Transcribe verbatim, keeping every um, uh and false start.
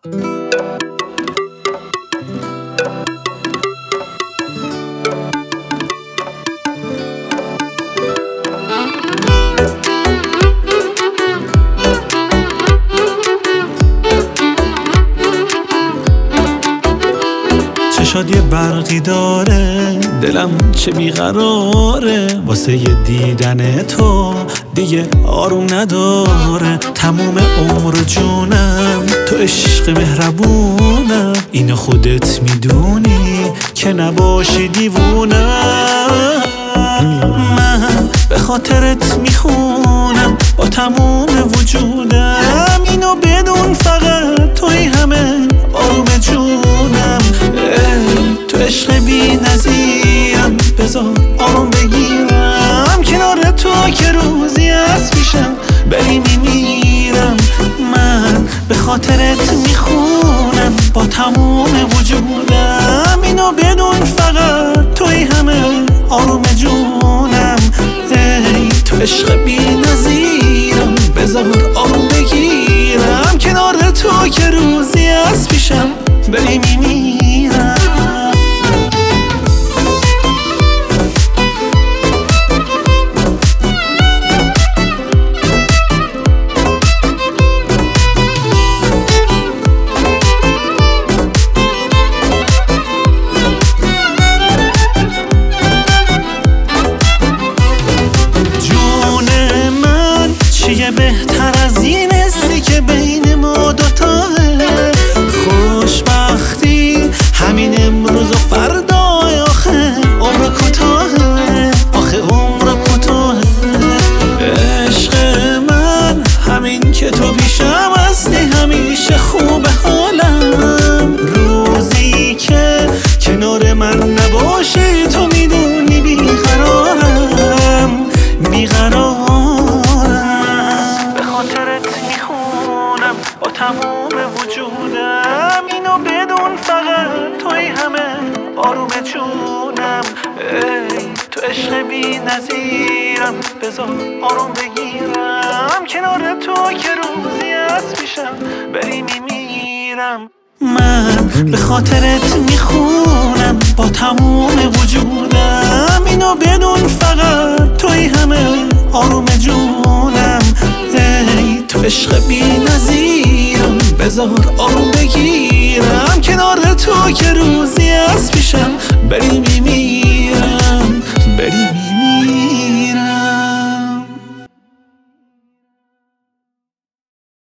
چشات یه برقی داره، دلم چه بیقراره واسه یه دیدن تو، دیگه آروم نداره. تموم عمر جونم تو عشق مهربونم، اینو خودت میدونی که نباشی دیوونم. من به خاطرت میخونم با تموم وجودم، اینو بدون فقط توی همه آروم جونم. تو عشق بی نظیرم، بذار آروم بگیرم کنار تو که روزی از پیشم بری میمیرم. من به خاطرت میخونم با تموم وجودم، اینو بدون فقط توی همه آروم جونم. ای تو عشق بی نظیرم، بذار آروم بگیرم کنار تو که روزی از پیشم بری میمیرم. بهتر از این حسی که بین ما دوتاه، خوشبختی همین امروز و فردا. آخه عمر کوتاهه، آخه عمر کوتاهه. عشق من همین که تو پیشم هستی، همیشه خوب حالم. روزی که کنار من نباشی تو میدونی بیقرارم، بیقرارم. با تموم وجودم، اینو بدون فقط توی همه آروم جونم. ای تو عشق بی نظیرم، بذار آروم بگیرم کنار تو که روزی از پیشم بری میمیرم. من به خاطرت میخونم با تموم وجودم، اینو بدون فقط توی همه آروم جونم. ای تو عشق بی نظیرم، بذار آروم بگیرم کنار تو که روزی از پیشم بری میمیرم، بری میمیرم.